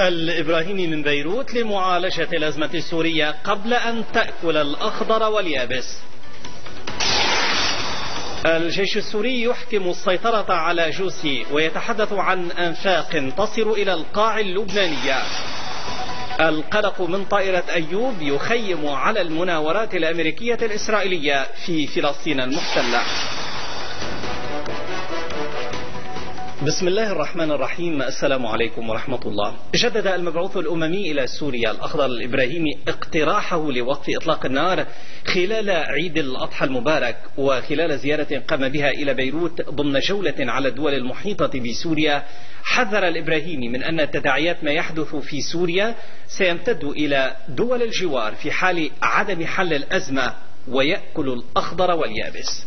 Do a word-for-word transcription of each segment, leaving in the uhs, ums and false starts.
الإبراهيمي من بيروت لمعالجة الأزمة السورية قبل أن تأكل الأخضر واليابس. الجيش السوري يحكم السيطرة على جوسي ويتحدث عن أنفاق تصل إلى القاع اللبنانية. القلق من طائرة أيوب يخيم على المناورات الأمريكية الإسرائيلية في فلسطين المحتلة. بسم الله الرحمن الرحيم. السلام عليكم ورحمة الله. جدد المبعوث الأممي إلى سوريا الأخضر الإبراهيمي اقتراحه لوقف إطلاق النار خلال عيد الأضحى المبارك، وخلال زيارة قام بها إلى بيروت ضمن جولة على الدول المحيطة بسوريا. حذر الإبراهيمي من أن تداعيات ما يحدث في سوريا سيمتد إلى دول الجوار في حال عدم حل الأزمة ويأكل الأخضر واليابس.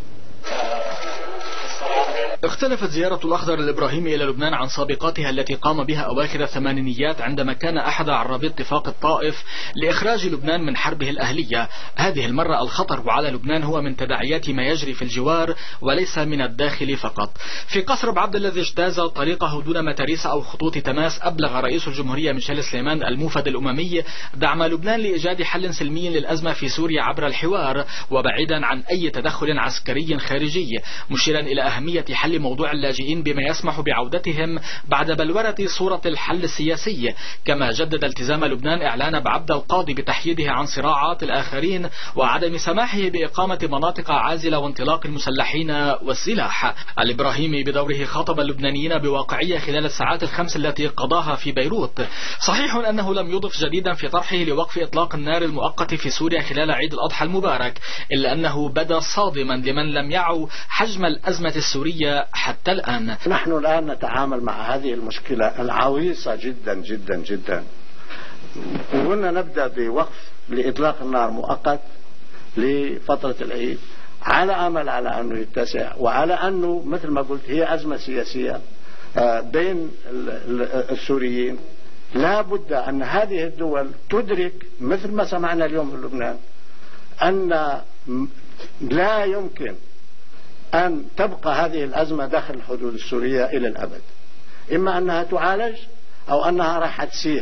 اختلفت زيارة الأخضر الإبراهيمي إلى لبنان عن سابقاتها التي قام بها أواخر الثمانينيات عندما كان أحد عرابي اتفاق الطائف لإخراج لبنان من حربه الأهلية. هذه المرة الخطر على لبنان هو من تداعيات ما يجري في الجوار وليس من الداخل فقط. في قصر بعبد الذي اجتاز طريقه دون متاريس أو خطوط تماس، أبلغ رئيس الجمهورية ميشيل سليمان الموفد الأممي دعم لبنان لإيجاد حل سلمي للأزمة في سوريا عبر الحوار وبعيدا عن أي تدخل عسكري خارجي، مشيرا إلى أهمية حل موضوع اللاجئين بما يسمح بعودتهم بعد بلورة صورة الحل السياسي. كما جدد التزام لبنان إعلان بعبد القاضي بتحييده عن صراعات الآخرين وعدم سماحه بإقامة مناطق عازلة وانطلاق المسلحين والسلاح. الإبراهيمي بدوره خاطب اللبنانيين بواقعية خلال الساعات الخمس التي قضاها في بيروت. صحيح أنه لم يضف جديدا في طرحه لوقف إطلاق النار المؤقت في سوريا خلال عيد الأضحى المبارك، إلا أنه بدا صادما لمن لم يعوا حجم الأزمة السورية حتى الآن. نحن الآن نتعامل مع هذه المشكلة العويصة جدا جدا جدا، وقلنا نبدأ بوقف لإطلاق النار مؤقت لفترة العيد على أمل على أنه يتسع، وعلى أنه مثل ما قلت هي أزمة سياسية بين السوريين. لا بد أن هذه الدول تدرك مثل ما سمعنا اليوم في لبنان أن لا يمكن أن تبقى هذه الأزمة داخل الحدود السورية إلى الأبد، إما أنها تعالج أو أنها راح تسيح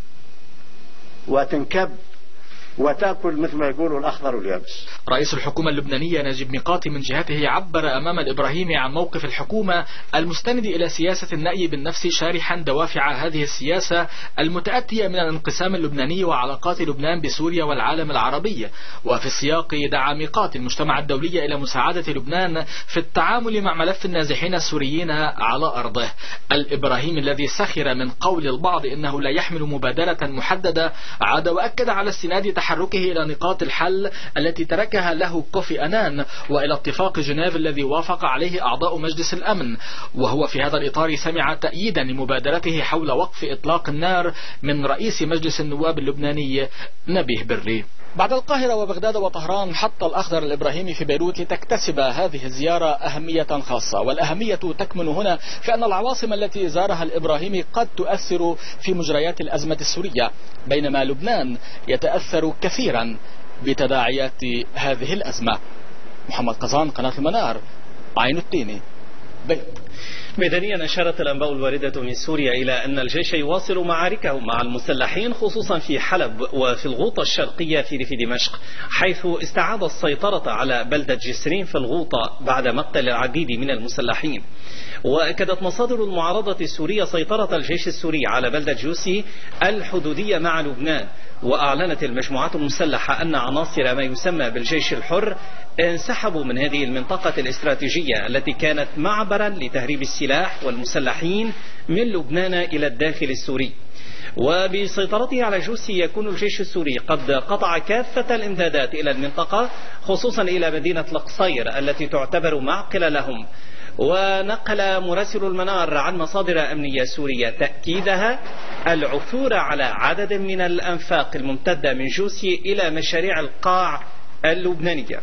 وتنكب وتأكل مثل ما يقولوا الأخضر واليابس. رئيس الحكومة اللبنانية نجيب ميقاتي من جهته عبر أمام الإبراهيمي عن موقف الحكومة المستند إلى سياسة النأي بالنفس، شارحا دوافع هذه السياسة المتأتية من الانقسام اللبناني وعلاقات لبنان بسوريا والعالم العربي. وفي السياق دعا ميقاتي المجتمع الدولي إلى مساعدة لبنان في التعامل مع ملف النازحين السوريين على أرضه. الإبراهيمي الذي سخر من قول البعض إنه لا يحمل مبادرة محددة عاد وأكد على استناد تحركه إلى نقاط الحل التي تركها له كوفي أنان وإلى اتفاق جنيف الذي وافق عليه أعضاء مجلس الأمن. وهو في هذا الإطار سمع تأييدا لمبادرته حول وقف إطلاق النار من رئيس مجلس النواب اللبناني نبيه بري. بعد القاهرة وبغداد وطهران حط الأخضر الإبراهيمي في بيروت لتكتسب هذه الزيارة أهمية خاصة، والأهمية تكمن هنا في أن العواصم التي زارها الإبراهيمي قد تؤثر في مجريات الأزمة السورية، بينما لبنان يتأثر كثيرا بتداعيات هذه الأزمة. محمد قزان، قناة المنار، عين التيني، بيروت. ميدانيا أشارت الأنباء الواردة من سوريا إلى أن الجيش يواصل معاركه مع المسلحين خصوصا في حلب وفي الغوطة الشرقية في ريف دمشق، حيث استعاد السيطرة على بلدة جسرين في الغوطة بعد مقتل العديد من المسلحين. وأكدت مصادر المعارضة السورية سيطرة الجيش السوري على بلدة جوسي الحدودية مع لبنان. وأعلنت المجموعات المسلحة أن عناصر ما يسمى بالجيش الحر انسحبوا من هذه المنطقة الاستراتيجية التي كانت معبرا لتهريب السلاح والمسلحين من لبنان إلى الداخل السوري. وبسيطرته على جوسي يكون الجيش السوري قد قطع كافة الإمدادات إلى المنطقة خصوصا إلى مدينة القصير التي تعتبر معقل لهم. ونقل مراسل المنار عن مصادر أمنية سورية تأكيدها العثور على عدد من الأنفاق الممتدة من جوسي إلى مشاريع القاع اللبنانية.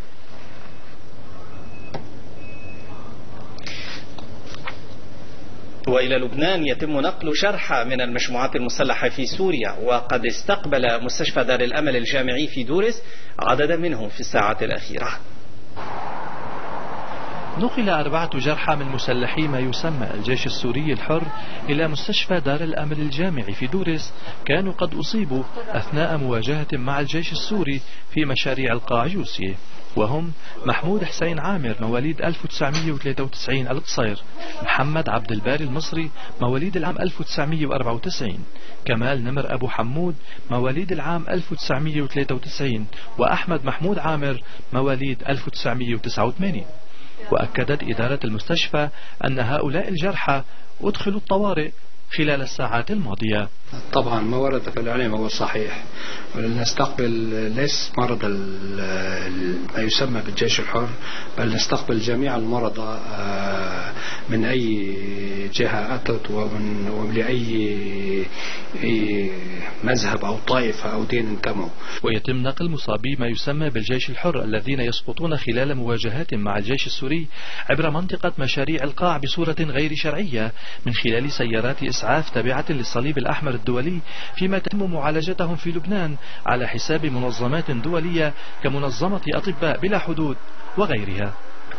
وإلى لبنان يتم نقل شرحة من المجموعات المسلحة في سوريا، وقد استقبل مستشفى دار الأمل الجامعي في دورس عددا منهم في الساعات الأخيرة. نقل أربعة جرحى من مسلحي ما يسمى الجيش السوري الحر إلى مستشفى دار الأمل الجامعي في دورس، كانوا قد أصيبوا أثناء مواجهة مع الجيش السوري في مشاريع القاع جوسية، وهم محمود حسين عامر مواليد ألف وتسعمئة وثلاثة وتسعين القصير، محمد عبد الباري المصري مواليد العام ألف وتسعمئة وأربعة وتسعين، كمال نمر أبو حمود مواليد العام ألف وتسعمئة وثلاثة وتسعين، وأحمد محمود عامر مواليد ألف وتسعمئة وتسعة وثمانين. وأكدت إدارة المستشفى أن هؤلاء الجرحى أدخلوا الطوارئ خلال الساعات الماضية. طبعا ما ورد في الإعلام هو صحيح، نستقبل ليس مرضى ما يسمى بالجيش الحر، بل نستقبل جميع المرضى من أي جهة أتت ومن ولأي مذهب أو طائفة أو دين انتموا. ويتم نقل مصابي ما يسمى بالجيش الحر الذين يسقطون خلال مواجهات مع الجيش السوري عبر منطقة مشاريع القاع بصورة غير شرعية من خلال سيارات إسعاف تابعة للصليب الأحمر الدولي، فيما تتم معالجتهم في لبنان على حساب منظمات دولية كمنظمة أطباء بلا حدود وغيرها.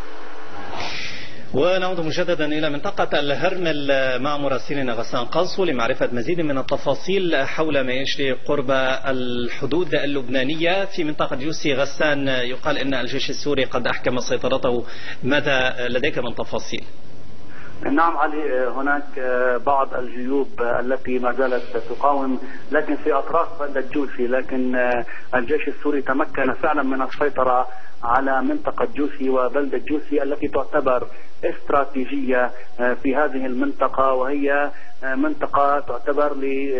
ونعود مجددا إلى منطقة الهرمل مع مراسلنا غسان قنصو لمعرفة مزيد من التفاصيل حول ما يجري قرب الحدود اللبنانية في منطقة جوسي. غسان، يقال أن الجيش السوري قد أحكم سيطرته، ماذا لديك من تفاصيل؟ نعم علي، هناك بعض الجيوب التي ما زالت تقاوم لكن في أطراف بلدة جوسي، لكن الجيش السوري تمكن فعلا من السيطرة على منطقة جوسي وبلدة جوسي التي تعتبر استراتيجية في هذه المنطقة، وهي منطقة تعتبر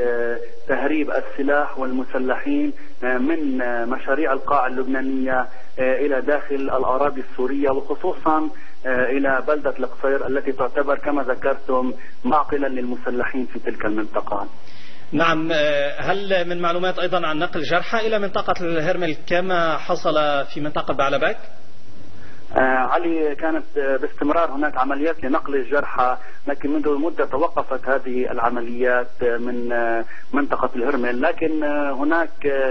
لتهريب السلاح والمسلحين من مشاريع القاع اللبنانية إلى داخل الأراضي السورية، وخصوصا إلى بلدة القصير التي تعتبر كما ذكرتم معقلا للمسلحين في تلك المنطقة. نعم، هل من معلومات أيضا عن نقل جرحى إلى منطقة الهرمل كما حصل في منطقة بعلبك؟ آه علي، كانت باستمرار هناك عمليات لنقل الجرحى، لكن منذ مدة توقفت هذه العمليات من منطقة الهرمل، لكن هناك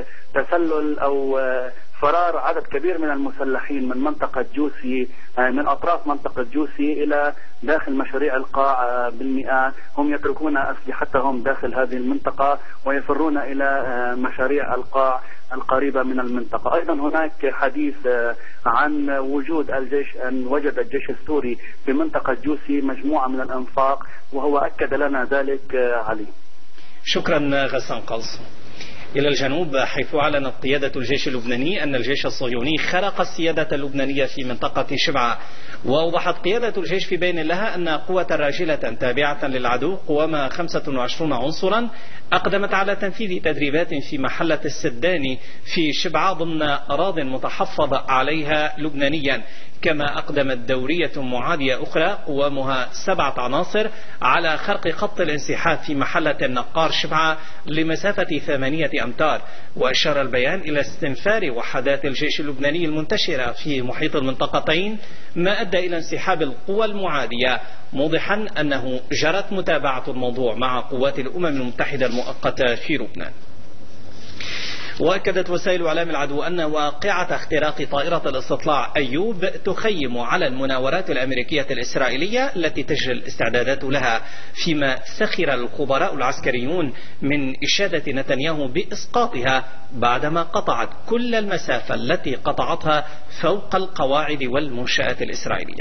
تسلل أو فرار عدد كبير من المسلحين من منطقة جوسي، من أطراف منطقة جوسي إلى داخل مشاريع القاع بالمئات. هم يتركون أسلحتهم داخل هذه المنطقة ويفرون إلى مشاريع القاع القريبة من المنطقة. أيضا هناك حديث عن وجود الجيش، أن وجد الجيش السوري في منطقة جوسي مجموعة من الأنفاق، وهو أكد لنا ذلك علي. شكرا غسان قلص. إلى الجنوب، حيث أعلنت قيادة الجيش اللبناني أن الجيش الصهيوني خرق السيادة اللبنانية في منطقة شبعة. وأوضحت قيادة الجيش في بيان لها أن قوة راجلة تابعة للعدو قوامها خمسة وعشرين عنصرا أقدمت على تنفيذ تدريبات في محلة السداني في شبعة ضمن أراضٍ متحفظ عليها لبنانيا. كما أقدمت دورية معادية أخرى قوامها سبعة عناصر على خرق خط الانسحاب في محلة النقار شبعة لمسافة ثمانية أمتار. وأشار البيان إلى استنفار وحدات الجيش اللبناني المنتشرة في محيط المنطقتين، ما أدى إلى انسحاب القوى المعادية، موضحا أنه جرت متابعة الموضوع مع قوات الأمم المتحدة المؤقتة في لبنان. وأكدت وسائل إعلام العدو أن واقعة اختراق طائرة الاستطلاع أيوب تخيم على المناورات الأمريكية الإسرائيلية التي تجري الاستعدادات لها، فيما سخر الخبراء العسكريون من إشادة نتنياهو بإسقاطها بعدما قطعت كل المسافة التي قطعتها فوق القواعد والمنشآت الإسرائيلية.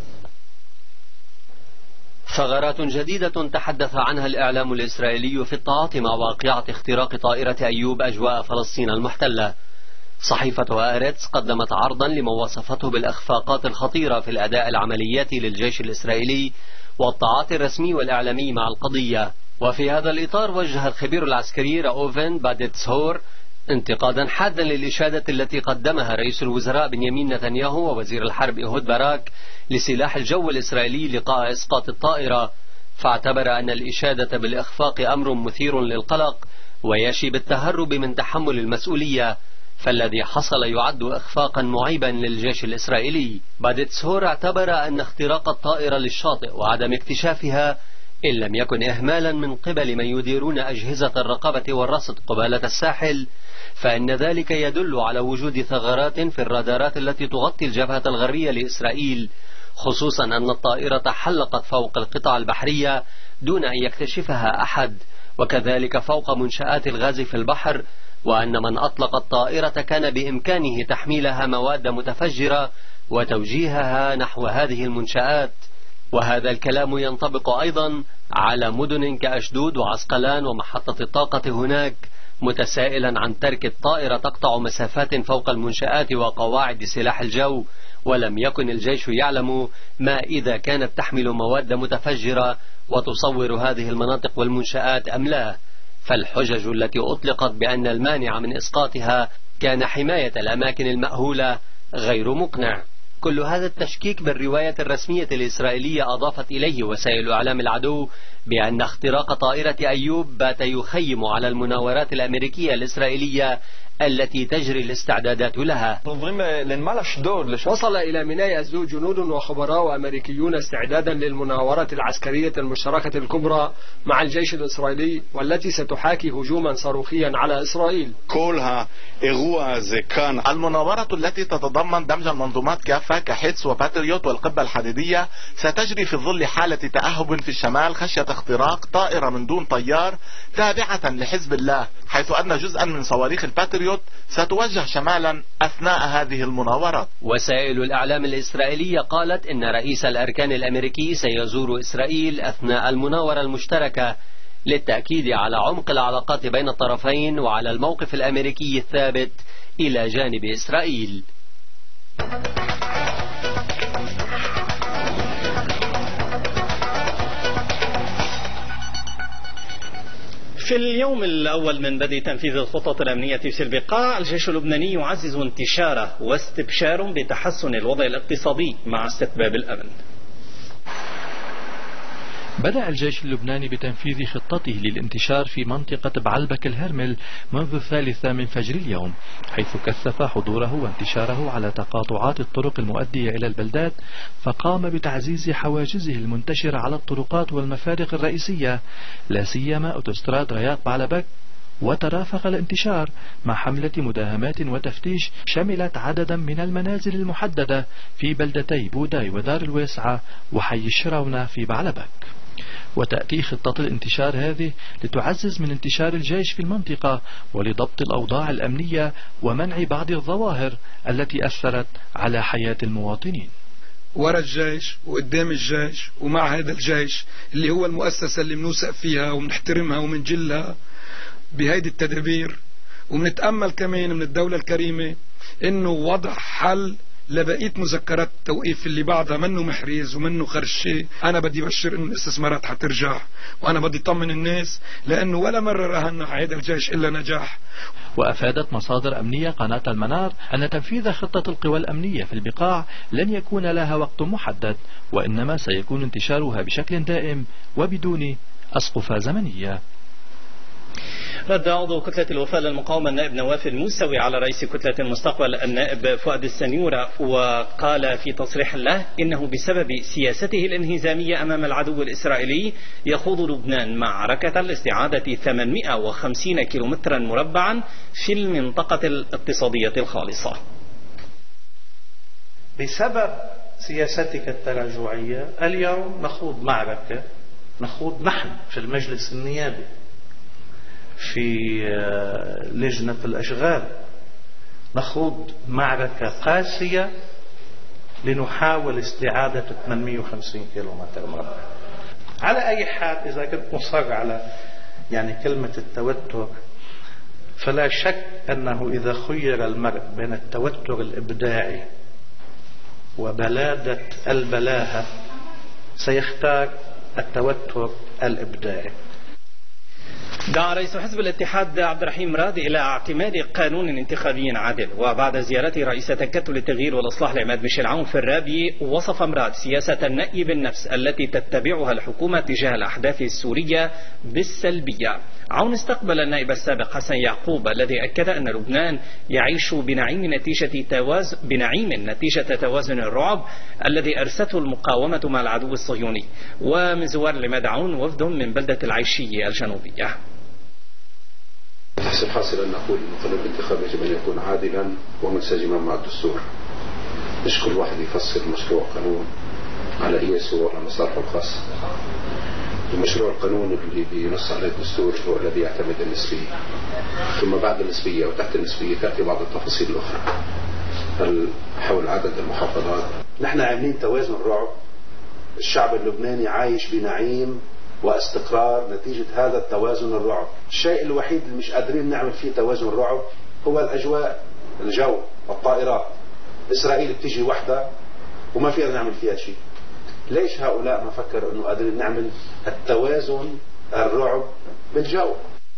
ثغرات جديدة تحدث عنها الإعلام الإسرائيلي في التعاطي مع واقعة اختراق طائرة أيوب أجواء فلسطين المحتلة. صحيفة هآرتس قدمت عرضا لما وصفته بالأخفاقات الخطيرة في الأداء العملياتي للجيش الإسرائيلي والتعاطي الرسمي والإعلامي مع القضية. وفي هذا الإطار وجه الخبير العسكري راوفن باديتسهور انتقادا حادا للإشادة التي قدمها رئيس الوزراء بنيامين نتنياهو ووزير الحرب إيهود باراك لسلاح الجو الإسرائيلي لقاء إسقاط الطائرة، فاعتبر أن الإشادة بالإخفاق أمر مثير للقلق ويشي بالتهرب من تحمل المسؤولية، فالذي حصل يعد إخفاقا معيبا للجيش الإسرائيلي. باديتسهور اعتبر أن اختراق الطائرة للشاطئ وعدم اكتشافها إن لم يكن إهمالا من قبل من يديرون أجهزة الرقابة والرصد قبالة الساحل، فإن ذلك يدل على وجود ثغرات في الرادارات التي تغطي الجبهة الغربية لإسرائيل، خصوصا أن الطائرة حلقت فوق القطع البحرية دون أن يكتشفها أحد، وكذلك فوق منشآت الغاز في البحر، وأن من أطلق الطائرة كان بإمكانه تحميلها مواد متفجرة وتوجيهها نحو هذه المنشآت. وهذا الكلام ينطبق أيضا على مدن كأشدود وعسقلان ومحطة الطاقة هناك، متسائلا عن ترك الطائرة تقطع مسافات فوق المنشآت وقواعد سلاح الجو، ولم يكن الجيش يعلم ما إذا كانت تحمل مواد متفجرة وتصور هذه المناطق والمنشآت أم لا. فالحجج التي أطلقت بأن المانع من إسقاطها كان حماية الأماكن المأهولة غير مقنع. كل هذا التشكيك بالرواية الرسمية الإسرائيلية أضافت إليه وسائل إعلام العدو بأن اختراق طائرة أيوب بات يخيم على المناورات الأمريكية الإسرائيلية التي تجري الاستعدادات لها. وصل إلى ميناء أشدود جنود وخبراء أمريكيون استعدادا للمناورات العسكرية المشتركة الكبرى مع الجيش الإسرائيلي، والتي ستحاكي هجوما صاروخيا على إسرائيل. المناورة التي تتضمن دمج المنظومات كافة كحدس وباتريوت والقبة الحديدية ستجري في ظل حالة تأهب في الشمال خشية اختراق طائرة من دون طيار تابعة لحزب الله، حيث أن جزءا من صواريخ الباتريوت ستوجه شمالا أثناء هذه المناورات. وسائل الإعلام الإسرائيلية قالت إن رئيس الأركان الأمريكي سيزور إسرائيل أثناء المناورة المشتركة للتأكيد على عمق العلاقات بين الطرفين وعلى الموقف الأمريكي الثابت إلى جانب إسرائيل. في اليوم الأول من بدء تنفيذ الخطط الأمنية في البقاع، الجيش اللبناني يعزز انتشاره واستبشار بتحسن الوضع الاقتصادي مع استتباب الأمن. بدأ الجيش اللبناني بتنفيذ خطته للانتشار في منطقة بعلبك الهرمل منذ الثالثة من فجر اليوم، حيث كثف حضوره وانتشاره على تقاطعات الطرق المؤدية إلى البلدات، فقام بتعزيز حواجزه المنتشرة على الطرقات والمفارق الرئيسية، لا سيما أوتوستراد رياض بعلبك. وترافق الانتشار مع حملة مداهمات وتفتيش شملت عددا من المنازل المحددة في بلدتي بوداي ودار الواسعة وحي الشراونة في بعلبك. وتأتي خطة الانتشار هذه لتعزز من انتشار الجيش في المنطقة ولضبط الأوضاع الأمنية ومنع بعض الظواهر التي أثرت على حياة المواطنين. ورا الجيش وقدام الجيش ومع هذا الجيش اللي هو المؤسسة اللي بنوثق فيها وبنحترمها وبنجلها بهيدي التدابير، وبنتأمل كمان من الدولة الكريمة انه وضع حل لبقية مذكرات التوقيف اللي بعدها منه محريز ومنه خرشي. انا بدي بشر انه الاستثمارات حترجع، وانا بدي طمن الناس لانه ولا مرة راهنا على هذا الجيش الا نجاح. وأفادت مصادر أمنية قناة المنار أن تنفيذ خطة القوى الأمنية في البقاع لن يكون لها وقت محدد، وإنما سيكون انتشارها بشكل دائم وبدون أسقفة زمنية. رد عضو كتلة الوفاء للمقاومة النائب نواف الموسوي على رئيس كتلة المستقبل النائب فؤاد السنيورة، وقال في تصريح له إنه بسبب سياسته الانهزامية أمام العدو الإسرائيلي يخوض لبنان معركة لاستعادة ثمانمئة وخمسين كيلومترا مربعا في المنطقة الاقتصادية الخالصة. بسبب سياستك التراجعية اليوم نخوض معركة، نخوض نحن في المجلس النيابي في لجنة الأشغال نخوض معركة قاسية لنحاول استعادة ثمانمئة وخمسين كيلومتر مربع. على أي حال إذا كنت مصر على يعني كلمة التوتر، فلا شك أنه إذا خير المرء بين التوتر الإبداعي وبلادة البلاهة سيختار التوتر الإبداعي. دعا رئيس حزب الاتحاد عبد الرحيم راد إلى اعتماد قانون انتخابي عادل. وبعد زيارته رئيس تكتل التغيير والإصلاح العماد ميشيل عون في الرابي، وصف مراد سياسة النأي بالنفس التي تتبعها الحكومة تجاه الأحداث السورية بالسلبية. عون استقبل النائب السابق حسن يعقوب الذي أكد أن لبنان يعيش بنعيم نتيجة توازن بنعيم نتيجة توازن الرعب الذي أرسته المقاومة مع العدو الصهيوني. ومن زوار العماد عون وفد من بلدة العيشية الجنوبية. تحسب حاصل أن نقول أن قانون الانتخاب يجب أن يكون عادلا ومنسجما مع الدستور، مش كل واحد يفسر مشروع قانون على أي صور لمصالحه الخاصة. المشروع القانوني اللي بينص عليه الدستور هو الذي يعتمد النسبية، ثم بعد النسبية وتحت النسبية تأتي بعض التفاصيل الأخرى حول عدد المحافظات. نحن عاملين توازن رعب، الشعب اللبناني عايش بنعيم واستقرار نتيجة هذا التوازن الرعب. الشيء الوحيد اللي مش قادرين نعمل فيه توازن رعب هو الأجواء، الجو، الطائرات. إسرائيل بتيجي وحدها وما فينا نعمل فيها شيء. ليش هؤلاء ما فكروا أنه قادرين نعمل التوازن الرعب بالجو؟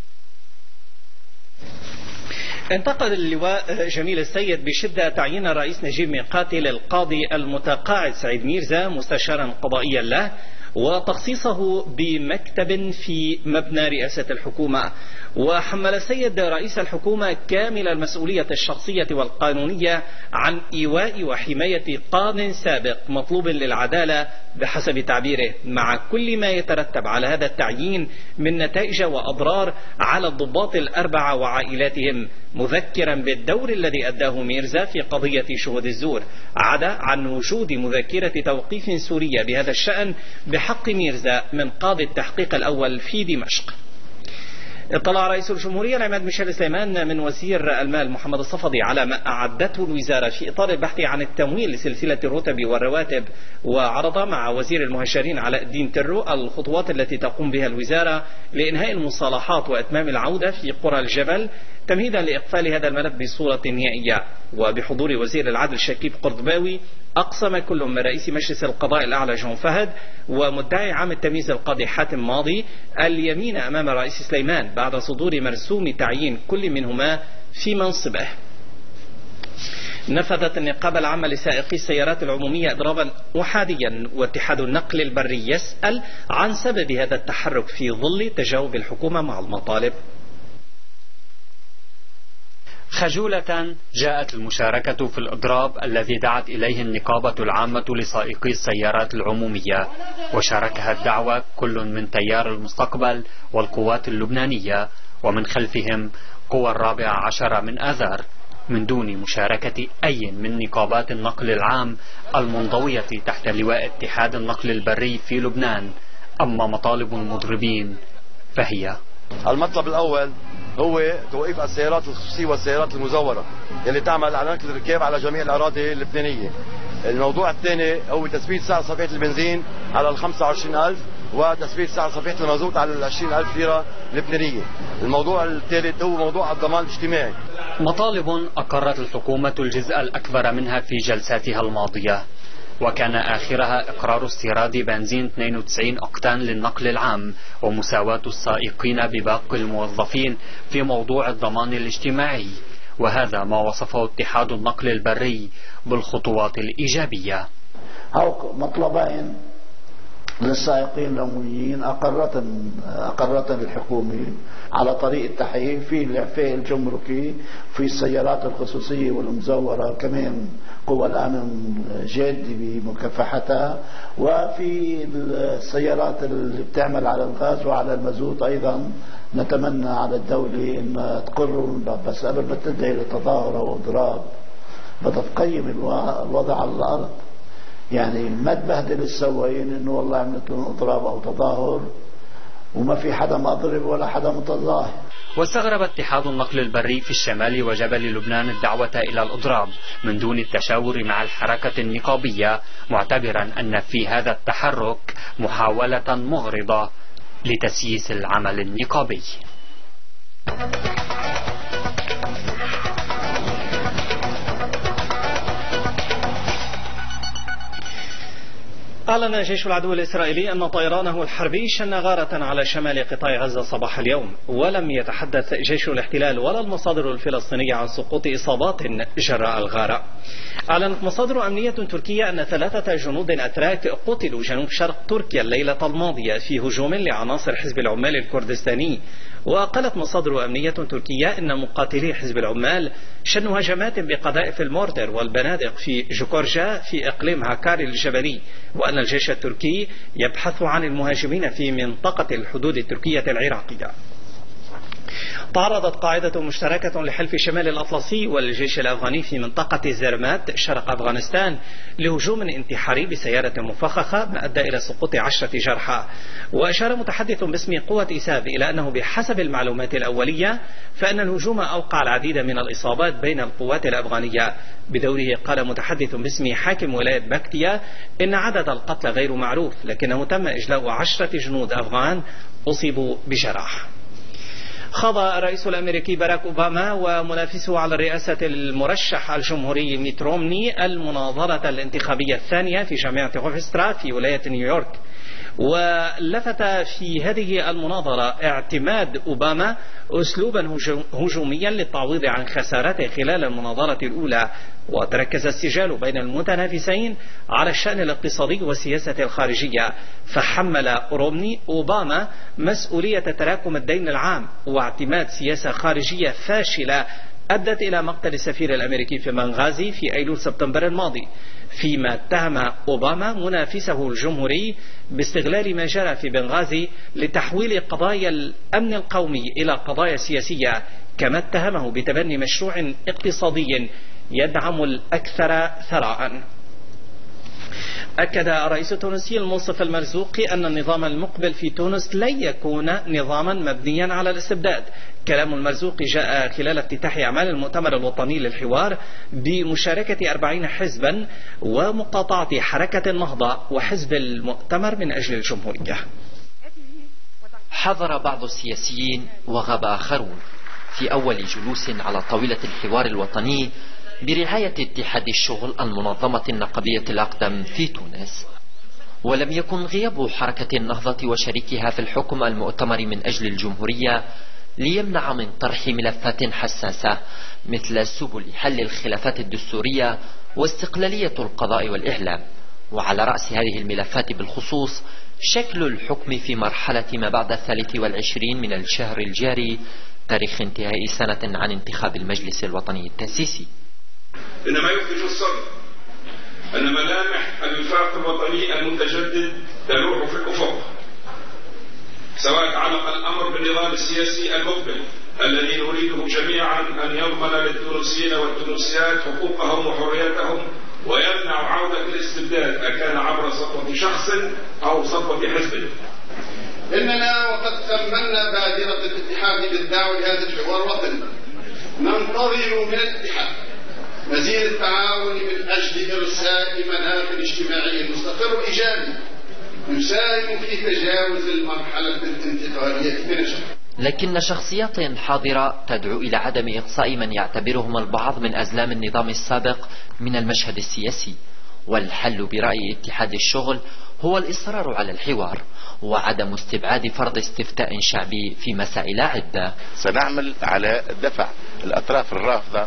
انتقد اللواء جميل السيد بشدة تعيين الرئيس نجيب ميقاتي للقاضي المتقاعد سعيد ميرزا مستشارا قضائيا له، وتخصيصه بمكتب في مبنى رئاسة الحكومة. وحمل السيد رئيس الحكومة كامل المسؤولية الشخصية والقانونية عن إيواء وحماية قاض سابق مطلوب للعدالة بحسب تعبيره، مع كل ما يترتب على هذا التعيين من نتائج وأضرار على الضباط الأربعة وعائلاتهم، مذكرا بالدور الذي أداه ميرزا في قضية شهود الزور، عدا عن وجود مذكرة توقيف سورية بهذا الشأن بحق ميرزا من قاضي التحقيق الأول في دمشق. اطلع رئيس الجمهورية العماد ميشيل سليمان من وزير المال محمد الصفدي على ما أعدته الوزارة في إطار البحث عن التمويل لسلسلة الرتب والرواتب، وعرض مع وزير المهاجرين علاء الدين ترو الخطوات التي تقوم بها الوزارة لإنهاء المصالحات وإتمام العودة في قرى الجبل تمهيدا لإقفال هذا الملف بصورة نهائية. وبحضور وزير العدل شكيب قرضباوي أقسم كل من رئيس مجلس القضاء الأعلى جون فهد ومدعي عام التمييز القاضي حاتم ماضي اليمين أمام الرئيس سليمان بعد صدور مرسوم تعيين كل منهما في منصبه. نفذت النقابة العامة لسائقي السيارات العمومية إضرابا أحاديا، واتحاد النقل البري يسأل عن سبب هذا التحرك في ظل تجاوب الحكومة مع المطالب. خجولة جاءت المشاركة في الإضراب الذي دعت إليه النقابة العامة لسائقي السيارات العمومية، وشاركها الدعوة كل من تيار المستقبل والقوات اللبنانية، ومن خلفهم قوى الرابعة عشر من آذار، من دون مشاركة أي من نقابات النقل العام المنضوية تحت لواء اتحاد النقل البري في لبنان. أما مطالب المضربين فهي: المطلب الأول هو توقيف السيارات الخصوصية والسيارات المزورة يلي تعمل على نقل الركاب على جميع الأراضي اللبنانية. الموضوع الثاني هو تثبيت سعر صفيحة البنزين على ال خمسة وعشرين ألف وتثبيت سعر صفيحة المازوت على ال عشرين ألف ليرة لبنانية. الموضوع الثالث هو موضوع الضمان الاجتماعي. مطالب أقرت الحكومة الجزء الأكبر منها في جلساتها الماضية، وكان آخرها إقرار استيراد بنزين اثنين وتسعين أوكتان للنقل العام ومساواة السائقين بباقي الموظفين في موضوع الضمان الاجتماعي، وهذا ما وصفه اتحاد النقل البري بالخطوات الإيجابية. هاو مطلبين للسائقين العموميين أقرت أقرت الحكومة على طريق التحقيق في الإعفاء الجمركي في السيارات الخصوصية والمزورة، كمان قوى الأمن جادة بمكافحتها، وفي السيارات اللي بتعمل على الغاز وعلى المازوت أيضا نتمنى على الدولة أن تقر، بس قبل ما تدعي لتظاهر أو إضراب بدها تقيم الوضع على الأرض، يعني ما تبهدل السواقين انه والله عملت لهم اضراب او تظاهر وما في حدا مضرب ولا حدا متظاهر. واستغرب اتحاد النقل البري في الشمال وجبل لبنان الدعوة إلى الإضراب من دون التشاور مع الحركة النقابية، معتبرا أن في هذا التحرك محاولة مغرضة لتسييس العمل النقابي. أعلن جيش العدو الإسرائيلي أن طيرانه الحربي شن غارة على شمال قطاع غزة صباح اليوم، ولم يتحدث جيش الاحتلال ولا المصادر الفلسطينية عن سقوط إصابات جراء الغارة. أعلنت مصادر أمنية تركية أن ثلاثة جنود أتراك قتلوا جنوب شرق تركيا الليلة الماضية في هجوم لعناصر حزب العمال الكردستاني. وقالت مصادر أمنية تركية أن مقاتلي حزب العمال شنوا هجمات بقذائف المورتر والبنادق في جوكورجا في إقليم هاكاري الجبلي، وأن الجيش التركي يبحث عن المهاجمين في منطقة الحدود التركية العراقية. تعرضت قاعدة مشتركة لحلف شمال الأطلسي والجيش الأفغاني في منطقة زرمات شرق أفغانستان لهجوم انتحاري بسيارة مفخخة ما أدى إلى سقوط عشرة جرحى. وأشار متحدث باسم قوة إساف إلى أنه بحسب المعلومات الأولية فإن الهجوم أوقع العديد من الإصابات بين القوات الأفغانية. بدوره قال متحدث باسم حاكم ولاية بكتيا إن عدد القتلى غير معروف، لكنه تم إجلاء عشرة جنود أفغان أصيبوا بجراح. خاض الرئيس الأمريكي باراك أوباما ومنافسه على الرئاسة المرشح الجمهوري ميت رومني المناظرة الانتخابية الثانية في جامعة هوفسترا في ولاية نيويورك. ولفت في هذه المناظرة اعتماد أوباما أسلوبا هجوميا للتعويض عن خسارته خلال المناظرة الأولى، وتركز السجال بين المتنافسين على الشأن الاقتصادي والسياسة الخارجية، فحمل رومني أوباما مسؤولية تراكم الدين العام واعتماد سياسة خارجية فاشلة أدت إلى مقتل السفير الأمريكي في بنغازي في أيلول سبتمبر الماضي، فيما اتهم أوباما منافسه الجمهوري باستغلال ما جرى في بنغازي لتحويل قضايا الأمن القومي إلى قضايا سياسية، كما اتهمه بتبني مشروع اقتصادي يدعم الأكثر ثراء. أكد الرئيس التونسي المنصف المرزوقي أن النظام المقبل في تونس لن يكون نظاما مبنيا على الاستبداد. كلام المرزوقي جاء خلال افتتاح أعمال المؤتمر الوطني للحوار بمشاركة أربعين حزبا ومقاطعة حركة النهضة وحزب المؤتمر من أجل الجمهورية. حضر بعض السياسيين وغاب آخرون في أول جلوس على طاولة الحوار الوطني برعاية اتحاد الشغل المنظمة النقابية الأقدم في تونس. ولم يكن غياب حركة النهضة وشريكها في الحكم المؤتمر من أجل الجمهورية ليمنع من طرح ملفات حساسة مثل سبل حل الخلافات الدستورية واستقلالية القضاء والإعلام، وعلى رأس هذه الملفات بالخصوص شكل الحكم في مرحلة ما بعد الثالث والعشرين من الشهر الجاري، تاريخ انتهاء سنة عن انتخاب المجلس الوطني التأسيسي. إنما يخرج الصدر أن ملامح الوفاق الوطني المتجدد تلوح في الأفق، سواء تعلق الأمر بالنظام السياسي المقبل الذي نريده جميعا أن يضمن للتونسيين والتونسيات حقوقهم وحرياتهم ويمنع عودة الاستبداد أكان عبر سطوة شخص أو سطوة حزب. إننا وقد ثمنا بادرة الاتحاد بالدعوة لهذا الحوار الوطني ننتظر من الاتحاد مزيد التعاون من أجل إرساء مناخ اجتماعي مستقر وإيجابي يساهم في تجاوز المرحلة الانتقالية من الشهر. لكن شخصيات حاضرة تدعو إلى عدم إقصاء من يعتبرهم البعض من أزلام النظام السابق من المشهد السياسي، والحل برأي اتحاد الشغل هو الإصرار على الحوار وعدم استبعاد فرض استفتاء شعبي في مسائل عدة. سنعمل على دفع الأطراف الرافضة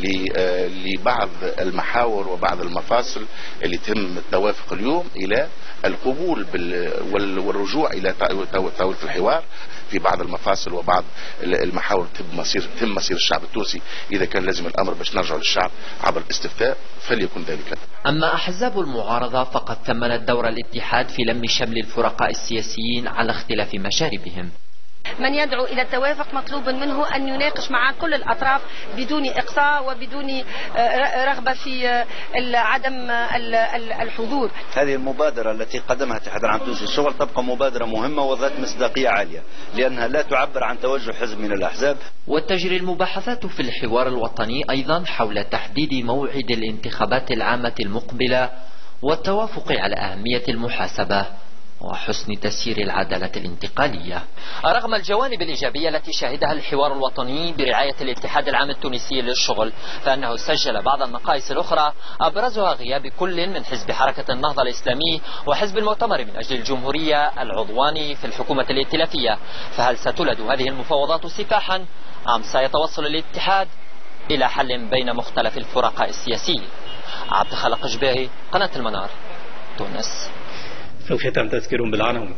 لبعض المحاور وبعض المفاصل اللي تم التوافق اليوم إلى القبول والرجوع إلى طاولة الحوار في بعض المفاصل وبعض المحاور تم مصير تم مصير الشعب التونسي. إذا كان لازم الأمر باش نرجع للشعب عبر الاستفتاء فليكن ذلك. أما أحزاب المعارضة فقد ثمنت دور الاتحاد في لم شمل الفرقاء السياسيين على اختلاف مشاربهم. من يدعو إلى التوافق مطلوب منه أن يناقش مع كل الأطراف بدون إقصاء وبدون رغبة في عدم الحضور. هذه المبادرة التي قدمها الاتحاد العام التونسي للشغل تبقى مبادرة مهمة وذات مصداقية عالية لأنها لا تعبر عن توجه حزب من الأحزاب. وتجري المباحثات في الحوار الوطني أيضا حول تحديد موعد الانتخابات العامة المقبلة والتوافق على أهمية المحاسبة وحسن تسيير العدالة الانتقالية. رغم الجوانب الإيجابية التي شهدها الحوار الوطني برعاية الاتحاد العام التونسي للشغل، فإنه سجل بعض النقائص الأخرى أبرزها غياب كل من حزب حركة النهضة الإسلامي وحزب المؤتمر من أجل الجمهورية العضوان في الحكومة الائتلافية. فهل ستولد هذه المفاوضات سفاحا أم سيتوصل الاتحاد إلى حل بين مختلف الفرقاء السياسيين؟ عبد الخالق جباهي، قناة المنار، تونس. سوف يتم تذكير بالعناوين.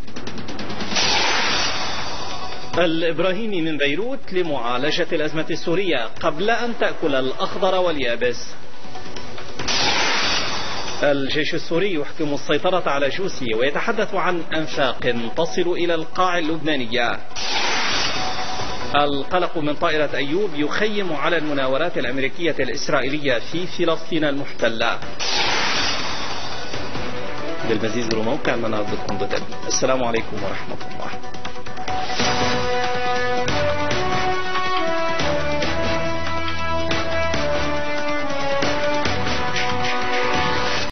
الإبراهيمي من بيروت لمعالجة الأزمة السورية قبل أن تأكل الأخضر واليابس. الجيش السوري يحكم السيطرة على جوسي ويتحدث عن أنفاق تصل إلى القاع اللبنانية. القلق من طائرة أيوب يخيم على المناورات الأمريكية الإسرائيلية في فلسطين المحتلة. للمزيد زوروا موقع المنار دوت كوم. السلام عليكم ورحمة الله.